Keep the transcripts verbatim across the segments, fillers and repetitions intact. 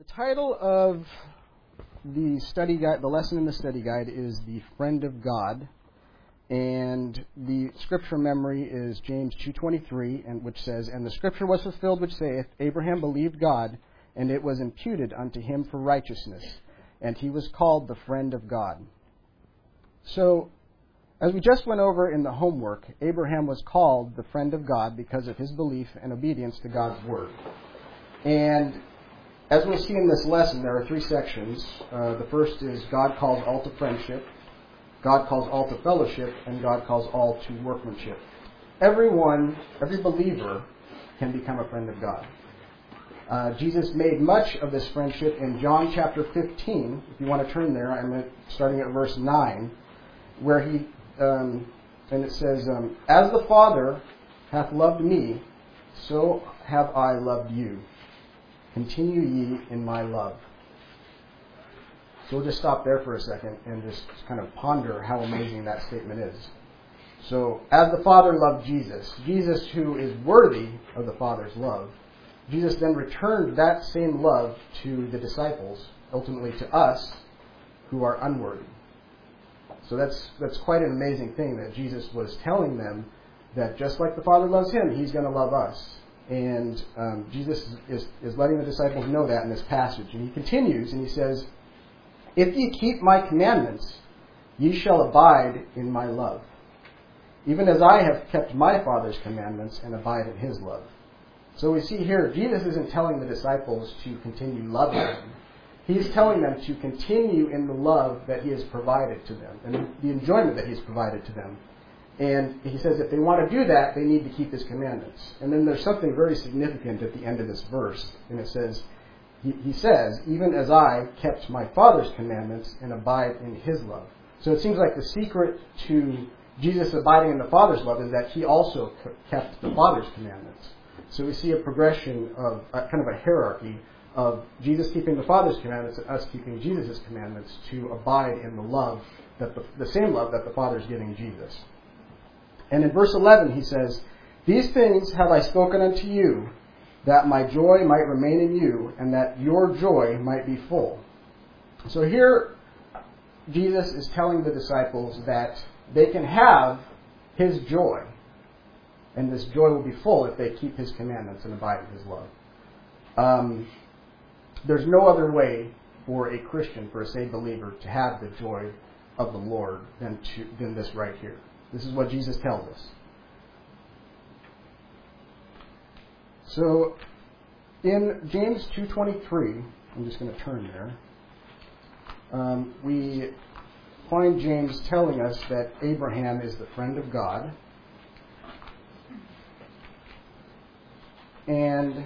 The title of the study guide, the lesson in the study guide, is The Friend of God, and the scripture memory is James two twenty-three, and which says, "And the scripture was fulfilled which saith, Abraham believed God, and it was imputed unto him for righteousness, and he was called the friend of God." So, as we just went over in the homework, Abraham was called the friend of God because of his belief and obedience to God's word. And as we see in this lesson, there are three sections. Uh, the first is God calls all to friendship, God calls all to fellowship, and God calls all to workmanship. Everyone, every believer can become a friend of God. Uh, Jesus made much of this friendship in John chapter fifteen. If you want to turn there, I'm starting at verse nine, where he, um, and it says, um, "As the Father hath loved me, so have I loved you. Continue ye in my love." So we'll just stop there for a second and just kind of ponder how amazing that statement is. So, as the Father loved Jesus, Jesus who is worthy of the Father's love, Jesus then returned that same love to the disciples, ultimately to us, who are unworthy. So that's that's quite an amazing thing that Jesus was telling them that just like the Father loves him, he's going to love us. And um, Jesus is, is letting the disciples know that in this passage. And he continues and he says, "If ye keep my commandments, ye shall abide in my love, even as I have kept my Father's commandments and abide in his love." So we see here, Jesus isn't telling the disciples to continue loving him. He's telling them to continue in the love that he has provided to them and the enjoyment that he's provided to them. And he says if they want to do that, they need to keep his commandments. And then there's something very significant at the end of this verse. And it says, he, he says, "Even as I kept my Father's commandments and abide in his love." So it seems like the secret to Jesus abiding in the Father's love is that he also kept the Father's commandments. So we see a progression of, uh, kind of a hierarchy of Jesus keeping the Father's commandments and us keeping Jesus' commandments to abide in the love, that the, the same love that the Father is giving Jesus. And in verse eleven he says, "These things have I spoken unto you, that my joy might remain in you, and that your joy might be full." So here Jesus is telling the disciples that they can have his joy, and this joy will be full if they keep his commandments and abide in his love. Um, there's no other way for a Christian, for a saved believer, to have the joy of the Lord than, to, than this right here. This is what Jesus tells us. So, in James two twenty-three, I'm just going to turn there, um, we find James telling us that Abraham is the friend of God. And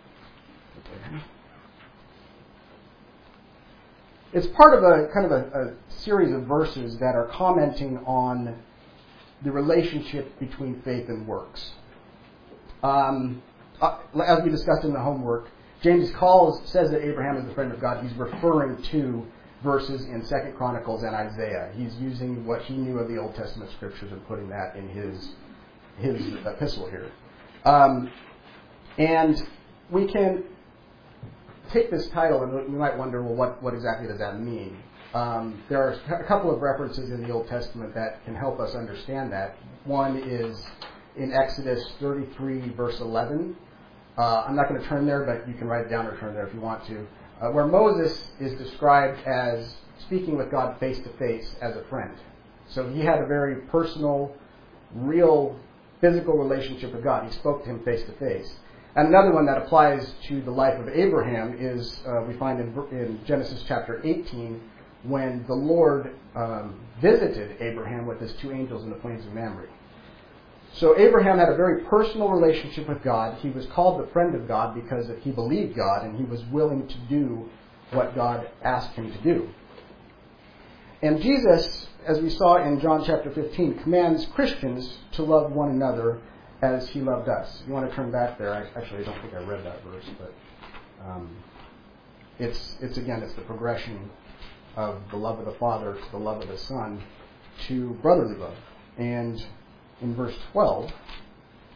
it's part of a kind of a, a series of verses that are commenting on the relationship between faith and works. Um, uh, as we discussed in the homework, James calls says that Abraham is the friend of God. He's referring to verses in Second Chronicles and Isaiah. He's using what he knew of the Old Testament scriptures and putting that in his his epistle here. Um, and we can take this title, and we might wonder, well, what, what exactly does that mean? Um, there are a couple of references in the Old Testament that can help us understand that. One is in Exodus thirty-three, verse eleven. Uh, I'm not going to turn there, but you can write it down or turn there if you want to. Uh, where Moses is described as speaking with God face to face as a friend. So he had a very personal, real, physical relationship with God. He spoke to him face to face. And another one that applies to the life of Abraham is uh, we find in, in Genesis chapter eighteen, when the Lord um, visited Abraham with his two angels in the plains of Mamre. So Abraham had a very personal relationship with God. He was called the friend of God because he believed God and he was willing to do what God asked him to do. And Jesus, as we saw in John chapter fifteen, commands Christians to love one another as he loved us. If you want to turn back there, I actually don't think I read that verse, but um, it's it's again, it's the progression of the love of the Father to the love of the Son to brotherly love. And in verse twelve,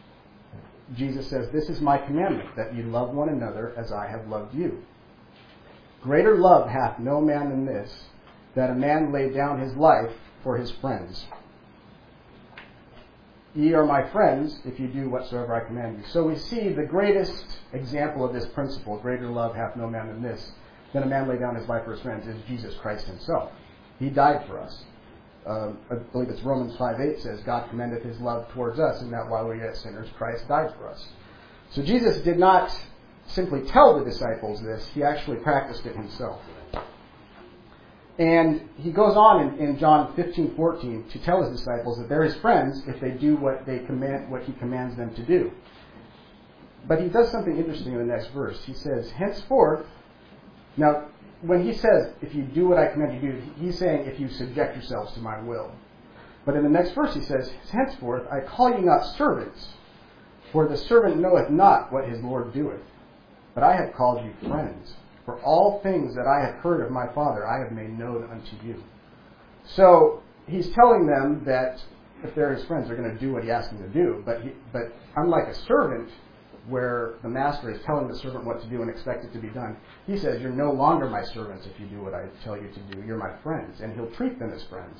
Jesus says, "This is my commandment, that you love one another as I have loved you." Greater love hath no man than this, that a man lay down his life for his friends. Ye are my friends, if you do whatsoever I command you. So we see the greatest example of this principle, greater love hath no man than this, that a man lay down his life for his friends, is Jesus Christ himself. He died for us. Uh, I believe it's Romans five eight says, God commendeth his love towards us, and that while we were yet sinners, Christ died for us. So Jesus did not simply tell the disciples this, he actually practiced it himself. And he goes on in, in John fifteen fourteen to tell his disciples that they're his friends if they do what they command, what he commands them to do. But he does something interesting in the next verse. He says, henceforth, now when he says, if you do what I command you to do, he's saying, if you subject yourselves to my will. But in the next verse he says, henceforth I call you not servants, for the servant knoweth not what his Lord doeth. But I have called you friends. For all things that I have heard of my Father, I have made known unto you. So he's telling them that if they're his friends, they're going to do what he asks them to do. But he, but unlike a servant, where the master is telling the servant what to do and expect it to be done, he says, you're no longer my servants if you do what I tell you to do. You're my friends. And he'll treat them as friends.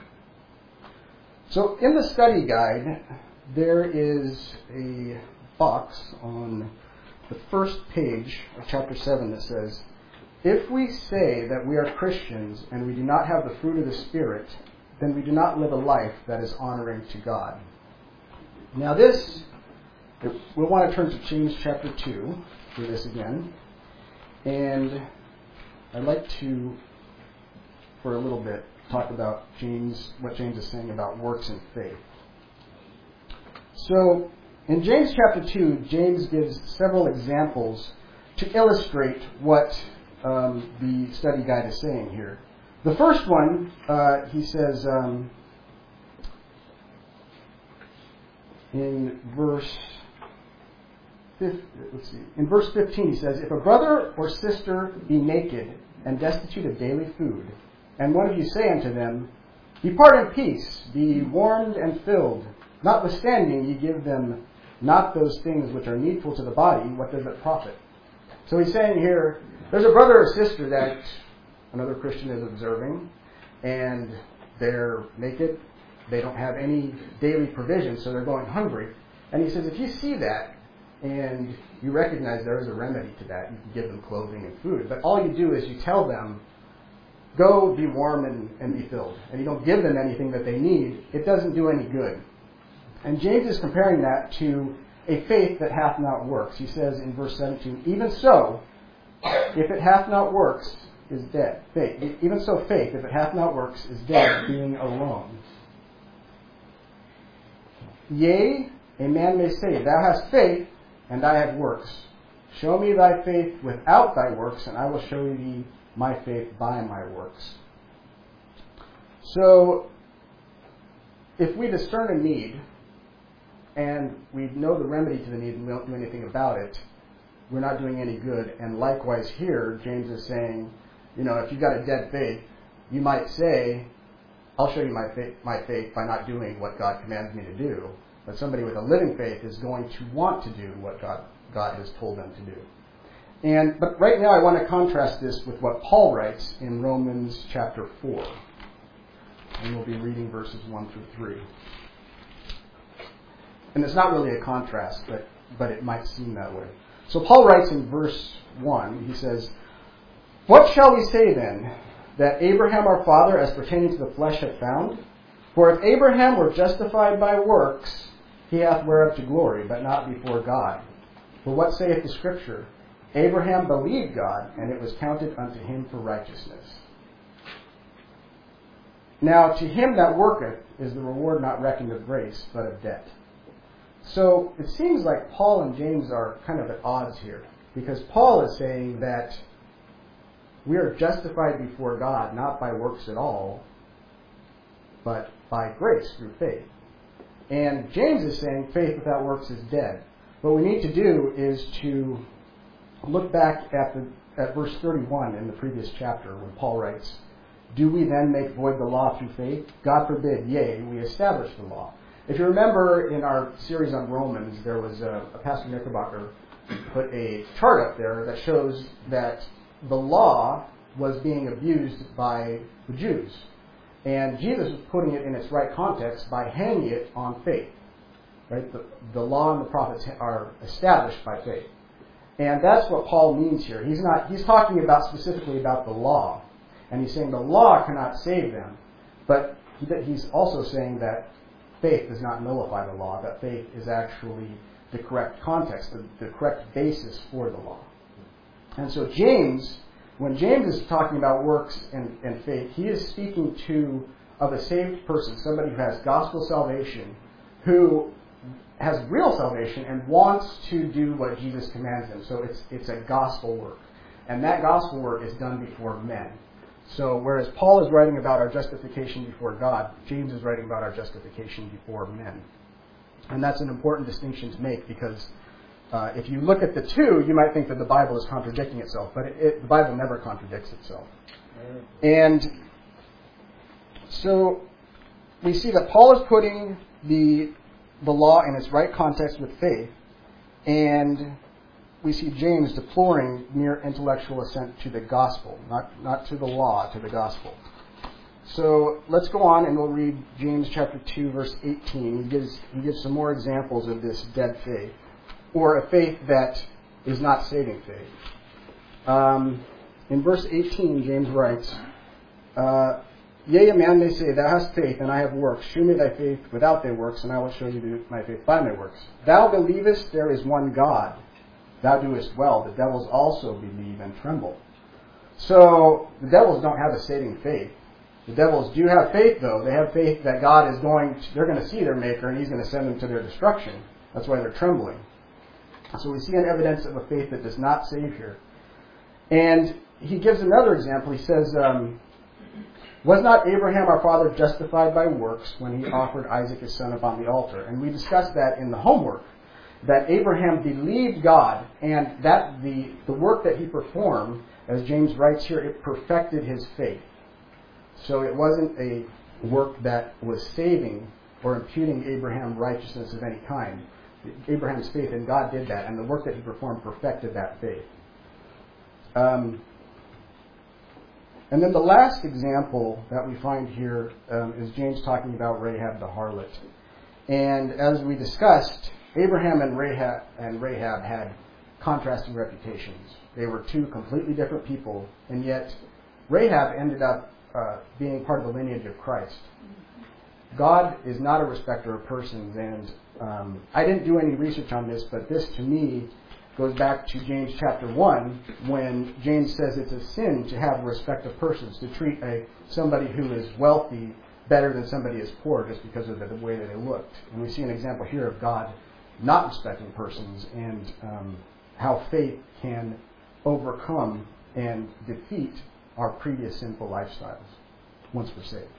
So in the study guide, there is a box on the first page of chapter seven that says, if we say that we are Christians and we do not have the fruit of the Spirit, then we do not live a life that is honoring to God. Now this, we'll want to turn to James chapter two for this again. And I'd like to, for a little bit, talk about James, what James is saying about works and faith. So, in James chapter two, James gives several examples to illustrate what um, the study guide is saying here. The first one, uh, he says um, in verse let's see, in verse fifteen, he says, if a brother or sister be naked and destitute of daily food, and one of you say unto them, depart in peace, be ye warmed and filled, notwithstanding ye give them not those things which are needful to the body, what does it profit? So he's saying here, there's a brother or sister that another Christian is observing, and they're naked, they don't have any daily provision, so they're going hungry. And he says, if you see that, and you recognize there is a remedy to that, you can give them clothing and food. But all you do is you tell them, go be warm and, and be filled. And you don't give them anything that they need. It doesn't do any good. And James is comparing that to a faith that hath not works. He says in verse seventeen, even so, if it hath not works, is dead. Faith. Even so, faith, if it hath not works, is dead, being alone. Yea, a man may say, thou hast faith, and I have works. Show me thy faith without thy works, and I will show thee my faith by my works. So, if we discern a need, and we know the remedy to the need and we don't do anything about it, we're not doing any good. And likewise here, James is saying, you know, if you've got a dead faith, you might say, I'll show you my faith, my faith by not doing what God commands me to do. But somebody with a living faith is going to want to do what God, God has told them to do. And but right now I want to contrast this with what Paul writes in Romans chapter four. And we'll be reading verses one through three. And it's not really a contrast, but, but it might seem that way. So Paul writes in verse one, he says, what shall we say then, that Abraham our father as pertaining to the flesh hath found? For if Abraham were justified by works, he hath whereof to glory, but not before God. For what saith the Scripture? Abraham believed God, and it was counted unto him for righteousness. Now to him that worketh is the reward not reckoned of grace, but of debt. So it seems like Paul and James are kind of at odds here, because Paul is saying that we are justified before God not by works at all, but by grace through faith. And James is saying faith without works is dead. What we need to do is to look back at the at verse thirty-one in the previous chapter when Paul writes, do we then make void the law through faith? God forbid, yea, we establish the law. If you remember in our series on Romans, there was a, a Pastor Knickerbocker put a chart up there that shows that the law was being abused by the Jews. And Jesus was putting it in its right context by hanging it on faith. Right? The, the law and the prophets are established by faith. And that's what Paul means here. He's not he's talking about specifically about the law. And he's saying the law cannot save them. But he's also saying that faith does not nullify the law, that faith is actually the correct context, the, the correct basis for the law. And so James, when James is talking about works and, and faith, he is speaking to of a saved person, somebody who has gospel salvation, who has real salvation and wants to do what Jesus commands them. So it's it's a gospel work. And that gospel work is done before men. So whereas Paul is writing about our justification before God, James is writing about our justification before men. And that's an important distinction to make, because uh, if you look at the two, you might think that the Bible is contradicting itself, but it, it, the Bible never contradicts itself. And so we see that Paul is putting the the law in its right context with faith, and we see James deploring mere intellectual assent to the gospel, not, not to the law, to the gospel. So let's go on and we'll read James chapter two, verse eighteen. He gives, he gives some more examples of this dead faith, or a faith that is not saving faith. Um, in verse eighteen, James writes, uh, Yea, a man may say, Thou hast faith, and I have works. Shew me thy faith without thy works, and I will show you my faith by my works. Thou believest there is one God. Thou doest well. The devils also believe and tremble. So the devils don't have a saving faith. The devils do have faith, though. They have faith that God is going to, they're going to see their Maker, and He's going to send them to their destruction. That's why they're trembling. So we see an evidence of a faith that does not save here. And he gives another example. He says, um, Was not Abraham our father justified by works when he offered Isaac his son upon the altar? And we discussed that in the homework, that Abraham believed God, and that the, the work that he performed, as James writes here, it perfected his faith. So it wasn't a work that was saving or imputing Abraham righteousness of any kind. Abraham's faith in God did that, and the work that he performed perfected that faith. Um, and then the last example that we find here um, is James talking about Rahab the harlot. And as we discussed, Abraham and Rahab, and Rahab had contrasting reputations. They were two completely different people, and yet Rahab ended up uh, being part of the lineage of Christ. God is not a respecter of persons, and um, I didn't do any research on this, but this to me goes back to James chapter one, when James says it's a sin to have respect of persons, to treat a somebody who is wealthy better than somebody is poor just because of the, the way that they looked. And we see an example here of God not respecting persons, and um, how faith can overcome and defeat our previous sinful lifestyles once we're saved.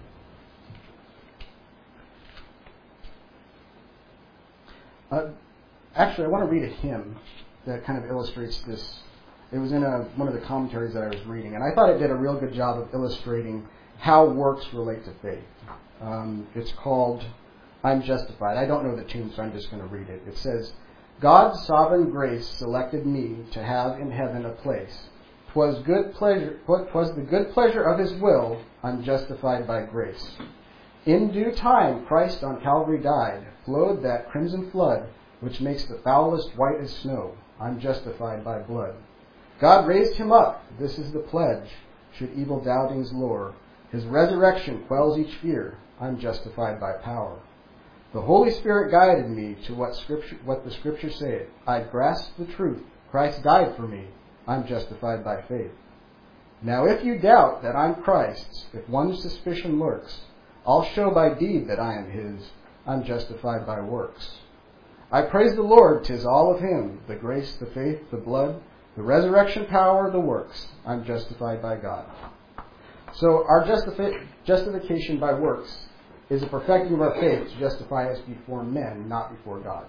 Uh, actually, I want to read a hymn that kind of illustrates this. It was in a, one of the commentaries that I was reading, and I thought it did a real good job of illustrating how works relate to faith. Um, it's called I'm Justified. I don't know the tune, so I'm just going to read it. It says, God's sovereign grace selected me to have in heaven a place. 'Twas good pleasure, 'twas the good pleasure of His will, I'm justified by grace. In due time, Christ on Calvary died, flowed that crimson flood, which makes the foulest white as snow. I'm justified by blood. God raised Him up, this is the pledge, should evil doubtings lure. His resurrection quells each fear, I'm justified by power. The Holy Spirit guided me to what Scripture, what the Scripture saith. I grasped the truth, Christ died for me, I'm justified by faith. Now if you doubt that I'm Christ's, if one suspicion lurks, I'll show by deed that I am His, I'm justified by works. I praise the Lord, 'tis all of Him, the grace, the faith, the blood, the resurrection power, the works. I'm justified by God. So our justifi- justification by works is a perfecting of our faith to justify us before men, not before God.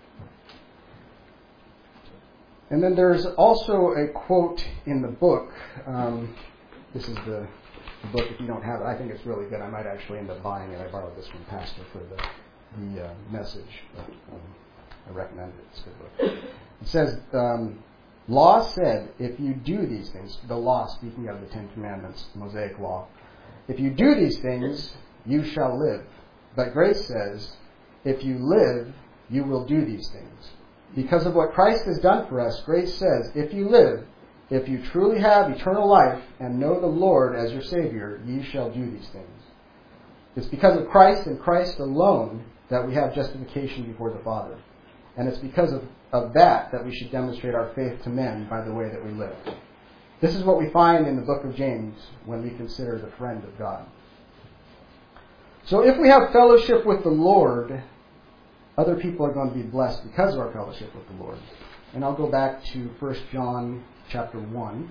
And then there's also a quote in the book. Um, this is the, the book. If you don't have it, I think it's really good. I might actually end up buying it. I borrowed this from Pastor for the the uh, message. But, um, I recommend it. It's a good book. It says, um, Law said, if you do these things, the law speaking of the Ten Commandments, the Mosaic Law, if you do these things, you shall live. But grace says, if you live, you will do these things. Because of what Christ has done for us, grace says, if you live, if you truly have eternal life and know the Lord as your Savior, ye shall do these things. It's because of Christ and Christ alone that we have justification before the Father. And it's because of, of that that we should demonstrate our faith to men by the way that we live. This is what we find in the book of James when we consider the friend of God. So if we have fellowship with the Lord, other people are going to be blessed because of our fellowship with the Lord. And I'll go back to First John chapter one.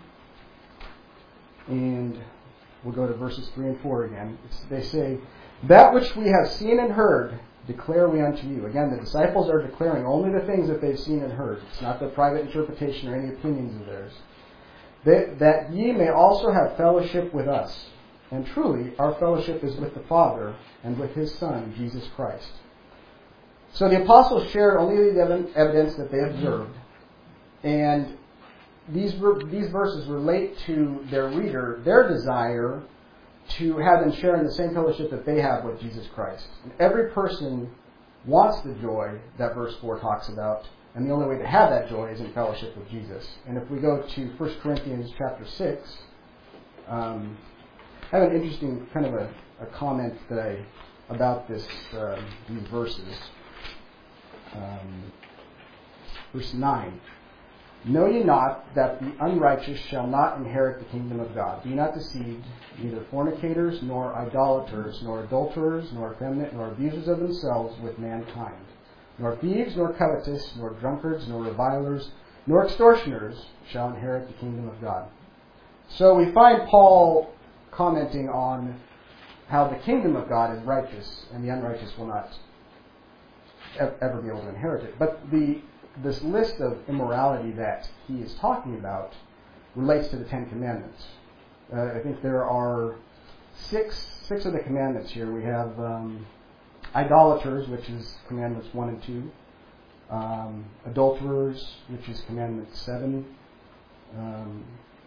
And we'll go to verses three and four again. It's, they say, that which we have seen and heard, declare we unto you. Again, the disciples are declaring only the things that they've seen and heard. It's not their private interpretation or any opinions of theirs. They, that ye may also have fellowship with us. And truly, our fellowship is with the Father and with His Son, Jesus Christ. So the apostles shared only the evidence that they observed. And these, these verses relate to their reader, their desire to have them share in the same fellowship that they have with Jesus Christ. And every person wants the joy that verse four talks about, and the only way to have that joy is in fellowship with Jesus. And if we go to First Corinthians chapter six, um, I have an interesting kind of a, a comment that I, about this uh, these verses. Um, verse nine. Know ye not that the unrighteous shall not inherit the kingdom of God? Be not deceived, neither fornicators, nor idolaters, nor adulterers, nor effeminate, nor abusers of themselves with mankind, nor thieves, nor covetous, nor drunkards, nor revilers, nor extortioners shall inherit the kingdom of God. So we find Paul commenting on how the kingdom of God is righteous, and the unrighteous will not ever be able to inherit it. But the this list of immorality that he is talking about relates to the Ten Commandments. Uh, I think there are six six of the commandments here. We have um, idolaters, which is commandments one and two. Um, adulterers, which is commandment seven. Um,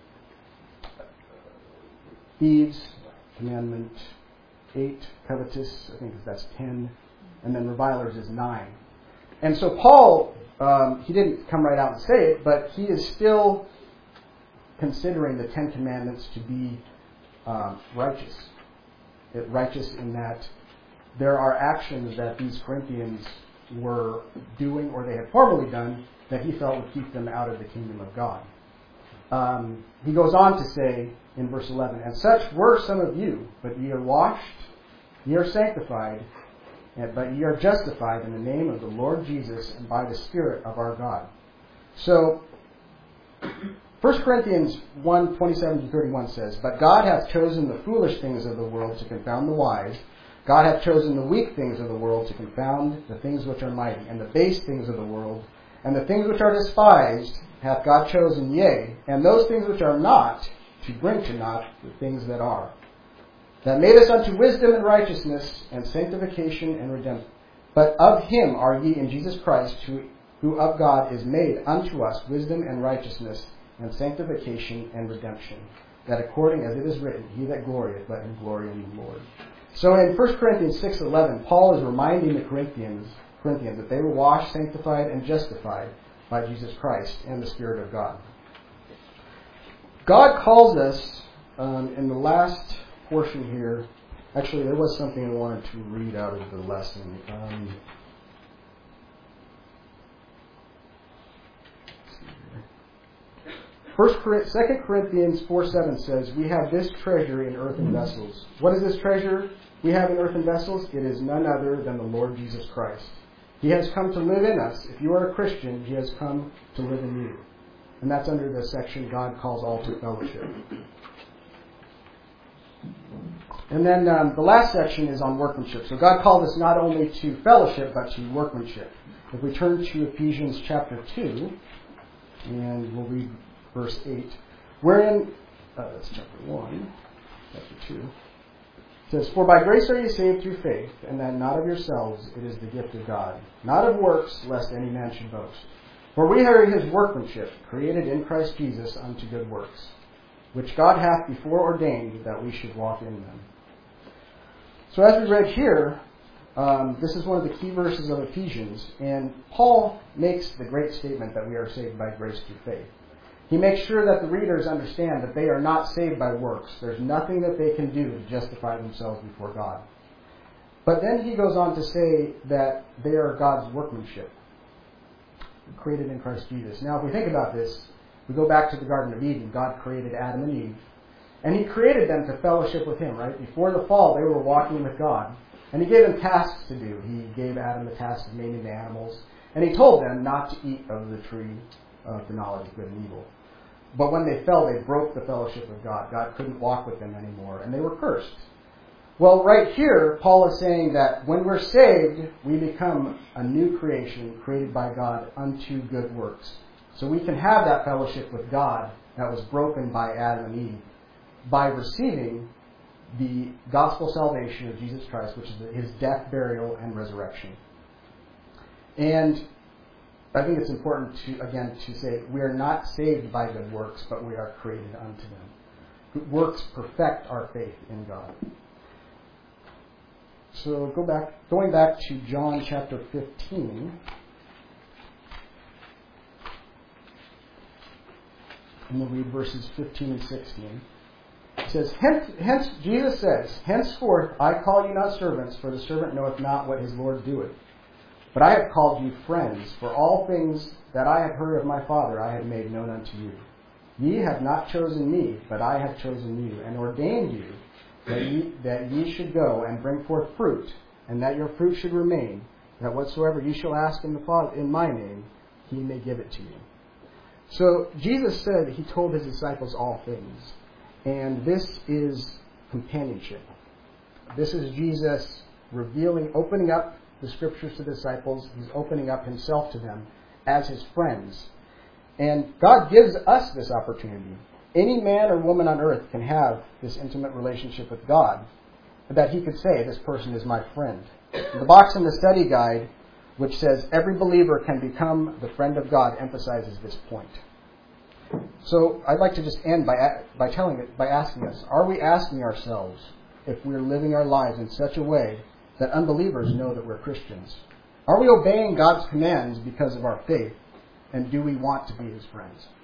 thieves, commandment eight. Covetous, I think that's ten. And then revilers is nine. And so Paul, um, he didn't come right out and say it, but he is still considering the Ten Commandments to be um, righteous. It, righteous in that there are actions that these Corinthians were doing or they had formerly done that he felt would keep them out of the kingdom of God. Um, he goes on to say in verse eleven, and such were some of you, but ye are washed, ye are sanctified, but ye are justified in the name of the Lord Jesus and by the Spirit of our God. So, First Corinthians one, twenty-seven to thirty-one says, but God hath chosen the foolish things of the world to confound the wise. God hath chosen the weak things of the world to confound the things which are mighty, and the base things of the world, and the things which are despised hath God chosen, yea, and those things which are not, to bring to naught the things that are, that made us unto wisdom and righteousness and sanctification and redemption. But of him are ye in Jesus Christ, who, who of God is made unto us wisdom and righteousness and sanctification and redemption, that according as it is written, he that glorieth, let him glory in the Lord. So in First Corinthians six eleven, Paul is reminding the Corinthians, Corinthians that they were washed, sanctified, and justified by Jesus Christ and the Spirit of God. God calls us um, in the last portion here. Actually, there was something I wanted to read out of the lesson. Um, First, Second Corinthians four seven says, we have this treasure in earthen vessels. What is this treasure we have in earthen vessels? It is none other than the Lord Jesus Christ. He has come to live in us. If you are a Christian, He has come to live in you. And that's under the section God calls all to fellowship. And then um, the last section is on workmanship. So God called us not only to fellowship, but to workmanship. If we turn to Ephesians chapter two, and we'll read verse eight, wherein, uh, that's chapter one, chapter two, it says, for by grace are ye saved through faith, and that not of yourselves, it is the gift of God, not of works, lest any man should boast. For we are his workmanship, created in Christ Jesus unto good works, which God hath before ordained that we should walk in them. So as we read here, um, this is one of the key verses of Ephesians, and Paul makes the great statement that we are saved by grace through faith. He makes sure that the readers understand that they are not saved by works. There's nothing that they can do to justify themselves before God. But then he goes on to say that they are God's workmanship, created in Christ Jesus. Now, if we think about this, we go back to the Garden of Eden. God created Adam and Eve, and he created them to fellowship with him, right? Before the fall, they were walking with God, and he gave them tasks to do. He gave Adam the task of naming the animals, and he told them not to eat of the tree of the knowledge of good and evil. But when they fell, they broke the fellowship of God. God couldn't walk with them anymore, and they were cursed. Well, right here, Paul is saying that when we're saved, we become a new creation created by God unto good works. So we can have that fellowship with God that was broken by Adam and Eve by receiving the gospel salvation of Jesus Christ, which is his death, burial, and resurrection. And I think it's important to, again, to say we are not saved by good works, but we are created unto them. Works perfect our faith in God. So go back, going back to John chapter fifteen, and we'll read verses fifteen and sixteen. It says, hence, hence, Jesus says, henceforth I call you not servants, for the servant knoweth not what his Lord doeth. But I have called you friends, for all things that I have heard of my Father I have made known unto you. Ye have not chosen me, but I have chosen you, and ordained you, that ye, that ye should go and bring forth fruit, and that your fruit should remain, that whatsoever ye shall ask in the Father in my name, he may give it to you. So Jesus said he told his disciples all things, and this is companionship. This is Jesus revealing, opening up the scriptures to the disciples. He's opening up himself to them as his friends. And God gives us this opportunity. Any man or woman on earth can have this intimate relationship with God, that he could say, this person is my friend. The box in the study guide, which says every believer can become the friend of God, emphasizes this point. So I'd like to just end by by telling it, by asking us, are we asking ourselves if we're living our lives in such a way that unbelievers know that we're Christians? Are we obeying God's commands because of our faith? And do we want to be his friends?